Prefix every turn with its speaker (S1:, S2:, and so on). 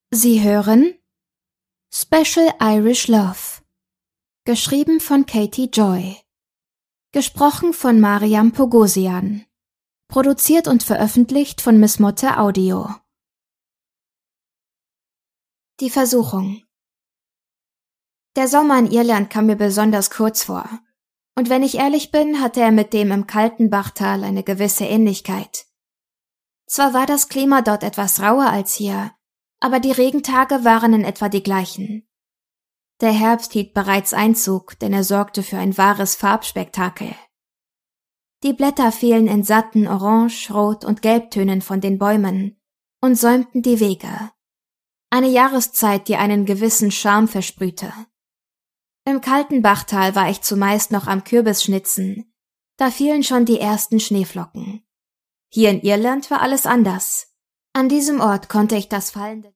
S1: Sie hören Special Irish Love, geschrieben von Katie Joy, gesprochen von Mariam Pogosian, produziert und veröffentlicht von Miss Motte Audio. Die Versuchung. Der Sommer in Irland kam mir besonders kurz vor, und wenn ich ehrlich bin, hatte er mit dem im kalten Bachtal eine gewisse Ähnlichkeit. Zwar war das Klima dort etwas rauer als hier, aber die Regentage waren in etwa die gleichen. Der Herbst hielt bereits Einzug, denn er sorgte für ein wahres Farbspektakel. Die Blätter fielen in satten Orange-, Rot- und Gelbtönen von den Bäumen und säumten die Wege. Eine Jahreszeit, die einen gewissen Charme versprühte. Im kalten Bachtal war ich zumeist noch am Kürbisschnitzen, da fielen schon die ersten Schneeflocken. Hier in Irland war alles anders. An diesem Ort konnte ich das fallende